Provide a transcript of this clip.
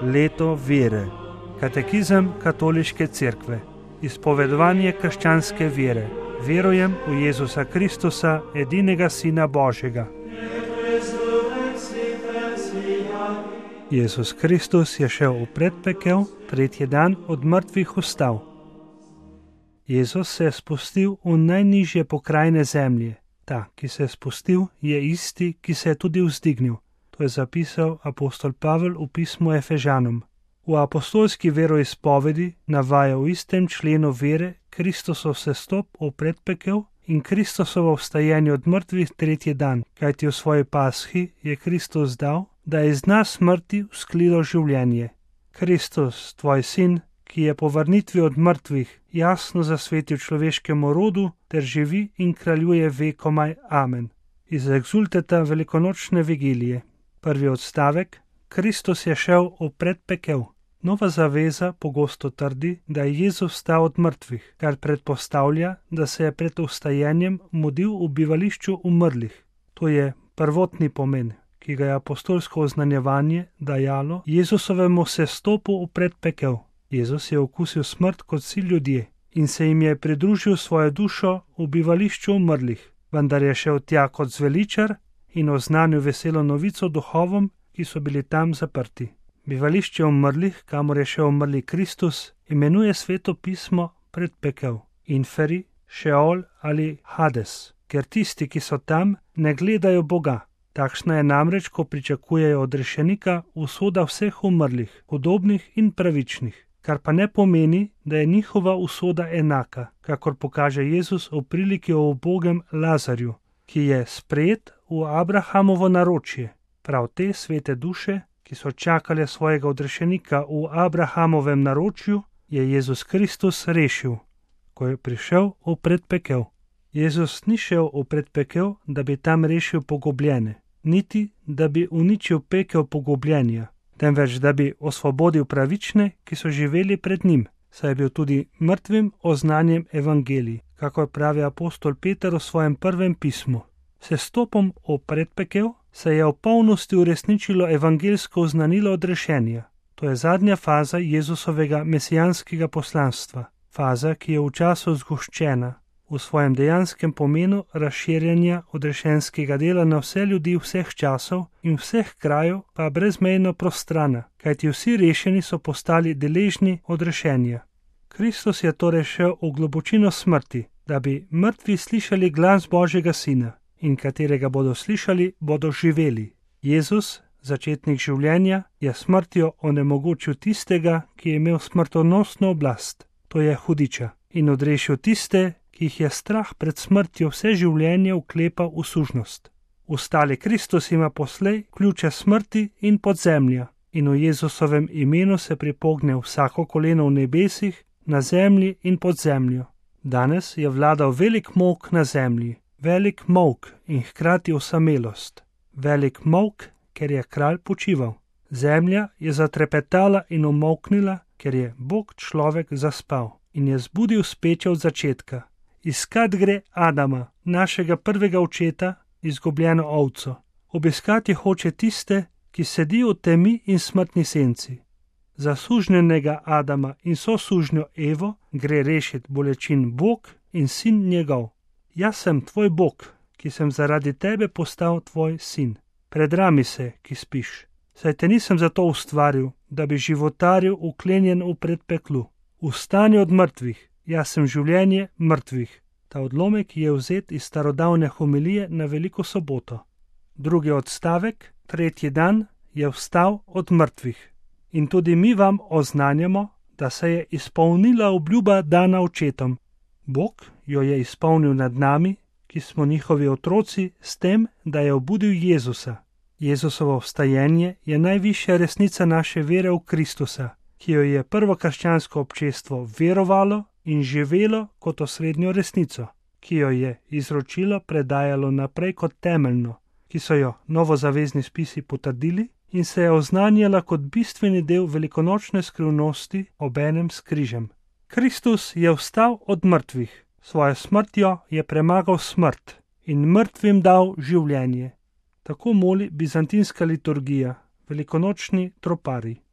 leto vere, katekizem katoliške cerkve, izpovedovanje krščanske vere. Verujem v Jezusa Kristusa, edinega Sina Božjega. Jezus Kristus je šel v predpekel, tretji dan od mrtvih vstal. Jezus se je spustil v najnižje pokrajine zemlje. Ta, ki se je spustil, je isti, ki se je tudi vzdignil. To je zapisal apostol Pavel v pismu Efežanom. V apostolski veroizpovedi navaja v istem členu vere Kristusov sestop v predpekel in Kristusovo vstajenje od mrtvih tretji dan, kajti v svoji paschi je Kristus dal, da je iz dna smrti vzklilo življenje. Kristus, tvoj sin, ki je po vrnitvi od mrtvih jasno zasvetil človeškemu rodu, ter živi in kraljuje vekomaj. Amen. Iz Exultata velikonočne vigilije. Prvi odstavek. Kristus je šel v predpekel. Nova zaveza pogosto trdi, da je Jezus vstal od mrtvih, kar predpostavlja, da se je pred vstajenjem mudil v bivališču umrlih. To je prvotni pomen, ki ga je apostolsko oznanjevanje dajalo Jezusovemu sestopu v predpekel. Jezus je okusil smrt kot vsi ljudje in se jim je pridružil svojo dušo v bivališču umrlih, vendar je šel tja kot zveličar in oznanil veselo novico duhovom, ki so bili tam zaprti. Bivališče umrlih, kamor je šel umrli Kristus, imenuje Sveto pismo predpekel, inferi, šeol ali hades, ker tisti, ki so tam, ne gledajo Boga. Takšna je namreč, ko pričakujejo od rešenika usoda vseh umrlih, hudobnih in pravičnih, kar pa ne pomeni, da je njihova usoda enaka, kakor pokaže Jezus v priliki o ubogem Lazarju, ki je sprejet v Abrahamovo naročje. Prav te svete duše, ki so čakale svojega odrešenika v Abrahamovem naročju, je Jezus Kristus rešil, ko je prišel v predpekel. Jezus ni šel v predpekel, da bi tam rešil pogubljene, niti da bi uničil pekel pogubljenja, temveč da bi osvobodil pravične, ki so živeli pred njim, saj je bil tudi mrtvim oznanjem evangelij, kakor pravi apostol Peter v svojem prvem pismu. Sestopom v predpekel se je v polnosti uresničilo evangeljsko oznanilo odrešenja. To je zadnja faza Jezusovega mesijanskega poslanstva, faza, ki je v času zgoščena, v svojem dejanskem pomenu razširjanja odrešenskega dela na vse ljudi vseh časov in vseh krajev pa brezmejno prostrana, kajti vsi rešeni so postali deležni odrešenja. Kristus je torej šel v globočino smrti, da bi mrtvi slišali glas Božjega Sina, in katerega bodo slišali, bodo živeli. Jezus, začetnik življenja, je smrtjo onemogočil tistega, ki je imel smrtonosno oblast, to je hudiča, in odrešil tiste, ki jih je strah pred smrtjo vse življenje vklepal v sužnost. Vstali Kristus ima poslej ključe smrti in podzemlja, in v Jezusovem imenu se pripogne vsako koleno v nebesih, na zemlji in pod zemljo. Danes je vladal velik molk na zemlji, velik molk in hkrati osamelost. Velik molk, ker je kralj počival. Zemlja je zatrepetala in umolknila, ker je Bog človek zaspal in je zbudil speče od začetka. Iskat gre Adama, našega prvega očeta, izgubljeno ovco. Obiskati hoče tiste, ki sedijo v temi in smrtni senci. Za sužnjenega Adama in sosužnjo Evo gre rešiti bolečin Bog in sin njegov. Jaz sem tvoj Bog, ki sem zaradi tebe postal tvoj sin. Predrami se, ki spiš. Saj te nisem zato ustvaril, da bi životaril uklenjen v predpeklu. Vstani od mrtvih, jaz sem življenje mrtvih. Ta odlomek je vzet iz starodavne homilije na Veliko soboto. Drugi odstavek, tretji dan, je vstal od mrtvih. In tudi mi vam oznanjamo, da se je izpolnila obljuba dana očetom. Bog jo je izpolnil nad nami, ki smo njihovi otroci, s tem, da je obudil Jezusa. Jezusovo vstajenje je najvišja resnica naše vere v Kristusa, ki jo je prvo krščansko občestvo verovalo in živelo kot osrednjo resnico, ki jo je izročilo predajalo naprej kot temeljno, ki so jo novozavezni spisi potrdili in se je oznanjala kot bistveni del velikonočne skrivnosti obenem s križem. Kristus je vstal od mrtvih, svojo smrtjo je premagal smrt in mrtvim dal življenje. Tako moli bizantinska liturgija, velikonočni tropari.